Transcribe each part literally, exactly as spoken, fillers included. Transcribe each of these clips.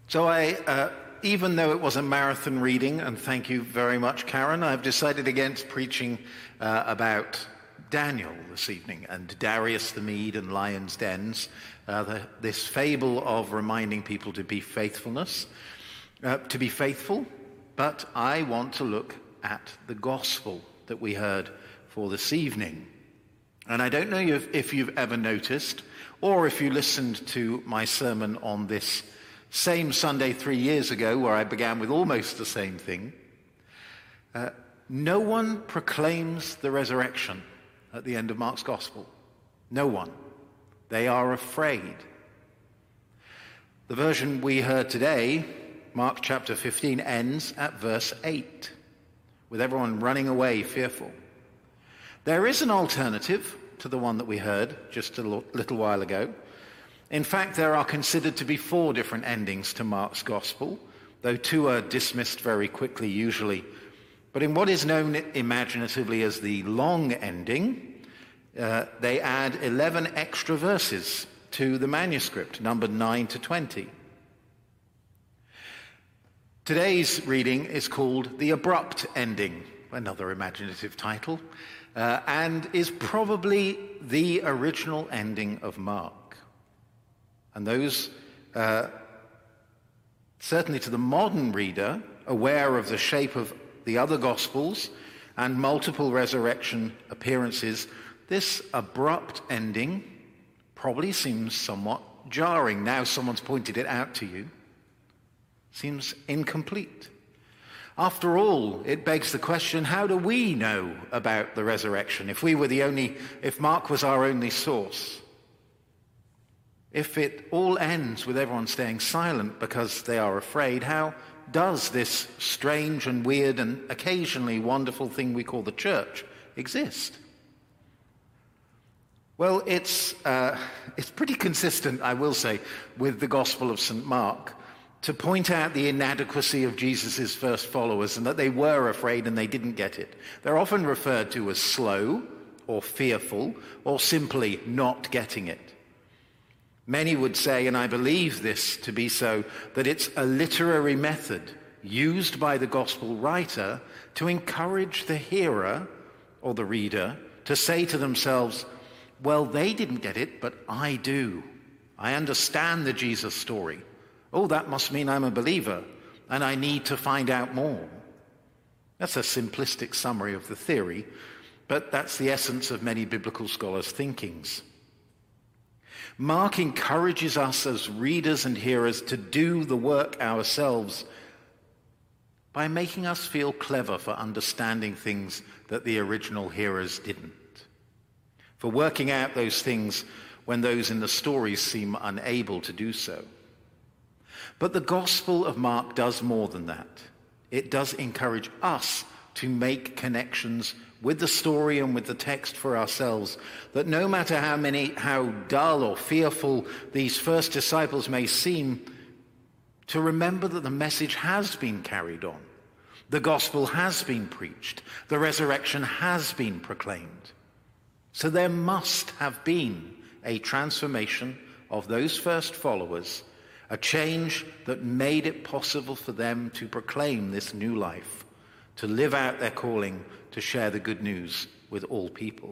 So I, uh, even though it was a marathon reading, and thank you very much, Karen, I've decided against preaching uh, about Daniel this evening and Darius the Mede and lions' dens, uh, the, this fable of reminding people to be faithfulness, uh, to be faithful, but I want to look at the gospel that we heard for this evening. And I don't know if, if you've ever noticed, or if you listened to my sermon on this same Sunday three years ago, where I began with almost the same thing, uh, no one proclaims the resurrection at the end of Mark's gospel. No one. They are afraid. The version we heard today, Mark chapter fifteen, ends at verse eight, with everyone running away fearful. There is an alternative to the one that we heard just a little while ago. In fact, there are considered to be four different endings to Mark's gospel, though two are dismissed very quickly usually. But in what is known imaginatively as the long ending, uh, they add eleven extra verses to the manuscript, numbered nine to twenty. Today's reading is called The Abrupt Ending, another imaginative title, uh, and is probably the original ending of Mark. And those, uh, certainly to the modern reader, aware of the shape of the other Gospels and multiple resurrection appearances, this abrupt ending probably seems somewhat jarring. Now someone's pointed it out to you. Seems incomplete. After all, it begs the question, how do we know about the resurrection if we were the only, if Mark was our only source? If it all ends with everyone staying silent because they are afraid, how does this strange and weird and occasionally wonderful thing we call the church exist? Well, it's, uh, it's pretty consistent, I will say, with the Gospel of Saint Mark to point out the inadequacy of Jesus' first followers and that they were afraid and they didn't get it. They're often referred to as slow or fearful or simply not getting it. Many would say, and I believe this to be so, that it's a literary method used by the gospel writer to encourage the hearer or the reader to say to themselves, well, they didn't get it, but I do. I understand the Jesus story. Oh, that must mean I'm a believer, and I need to find out more. That's a simplistic summary of the theory, but that's the essence of many biblical scholars' thinkings. Mark encourages us as readers and hearers to do the work ourselves by making us feel clever for understanding things that the original hearers didn't, for working out those things when those in the stories seem unable to do so. But the Gospel of Mark does more than that. It does encourage us to make connections with the story and with the text for ourselves, that no matter how many, how dull or fearful these first disciples may seem, to remember that the message has been carried on. The gospel has been preached. The resurrection has been proclaimed. So there must have been a transformation of those first followers, a change that made it possible for them to proclaim this new life, to live out their calling, to share the good news with all people.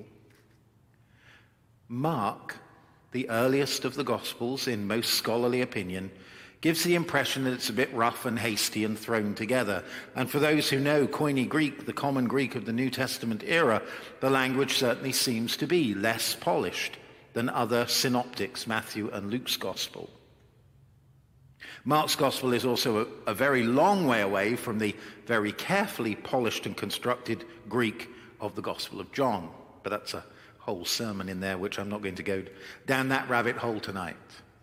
Mark, the earliest of the Gospels in most scholarly opinion, gives the impression that it's a bit rough and hasty and thrown together. And for those who know Koine Greek, the common Greek of the New Testament era, the language certainly seems to be less polished than other synoptics, Matthew and Luke's Gospel. Mark's Gospel is also a, a very long way away from the very carefully polished and constructed Greek of the Gospel of John. But that's a whole sermon in there, which I'm not going to go down that rabbit hole tonight.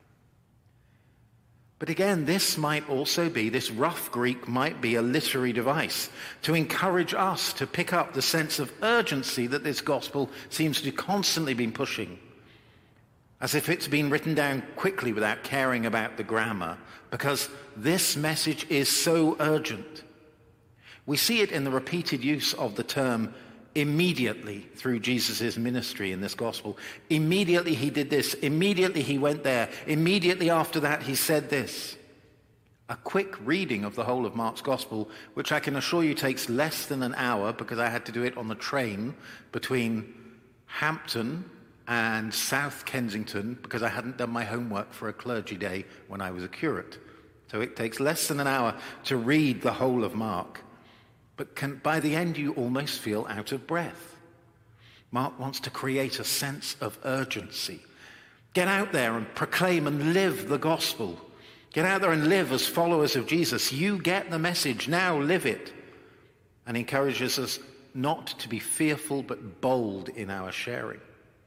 But again, this might also be, this rough Greek might be a literary device to encourage us to pick up the sense of urgency that this gospel seems to constantly be pushing, as if it's been written down quickly without caring about the grammar, because this message is so urgent. We see it in the repeated use of the term immediately through Jesus' ministry in this gospel. Immediately he did this. Immediately he went there. Immediately after that he said this. A quick reading of the whole of Mark's Gospel, which I can assure you takes less than an hour because I had to do it on the train between Hampton and South Kensington because I hadn't done my homework for a clergy day when I was a curate. So it takes less than an hour to read the whole of Mark. But can, by the end, you almost feel out of breath. Mark wants to create a sense of urgency. Get out there and proclaim and live the gospel. Get out there and live as followers of Jesus. You get the message, now live it. And encourages us not to be fearful but bold in our sharing.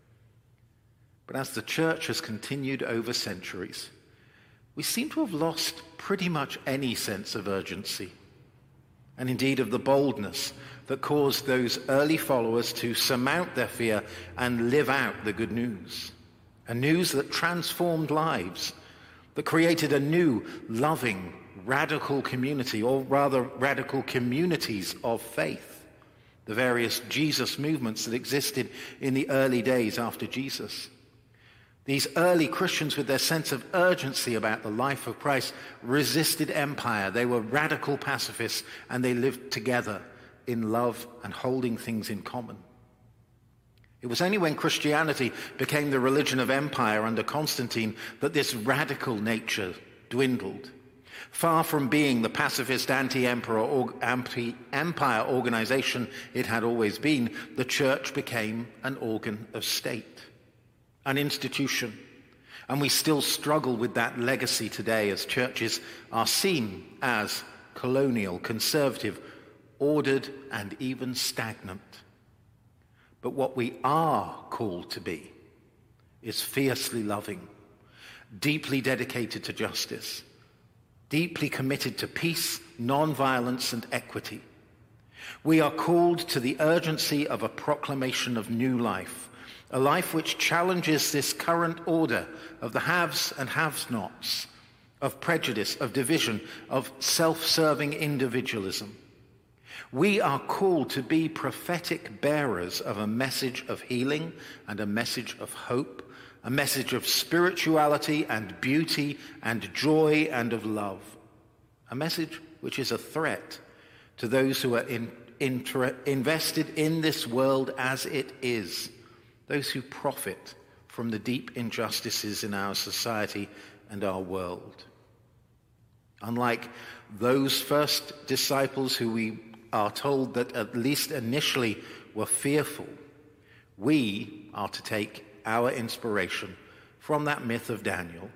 But as the church has continued over centuries, we seem to have lost pretty much any sense of urgency, and indeed of the boldness that caused those early followers to surmount their fear and live out the good news. A news that transformed lives, that created a new, loving, radical community, or rather radical communities of faith, the various Jesus movements that existed in the early days after Jesus. These early Christians, with their sense of urgency about the life of Christ, resisted empire. They were radical pacifists, and they lived together in love and holding things in common. It was only when Christianity became the religion of empire under Constantine that this radical nature dwindled. Far from being the pacifist anti-emperor or anti-empire organization it had always been, the church became an organ of state, an institution. And we still struggle with that legacy today as churches are seen as colonial, conservative, ordered, and even stagnant. But what we are called to be is fiercely loving, deeply dedicated to justice, deeply committed to peace, non-violence, and equity. We are called to the urgency of a proclamation of new life, a life which challenges this current order of the haves and have-nots, of prejudice, of division, of self-serving individualism. We are called to be prophetic bearers of a message of healing and a message of hope, a message of spirituality and beauty and joy and of love, a message which is a threat to those who are in, inter, invested in this world as it is, those who profit from the deep injustices in our society and our world. Unlike those first disciples who we are told that at least initially were fearful, we are to take our inspiration from that myth of Daniel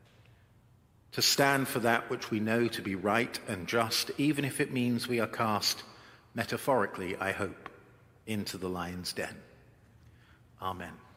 to stand for that which we know to be right and just, even if it means we are cast, metaphorically, I hope, into the lion's den. Amen.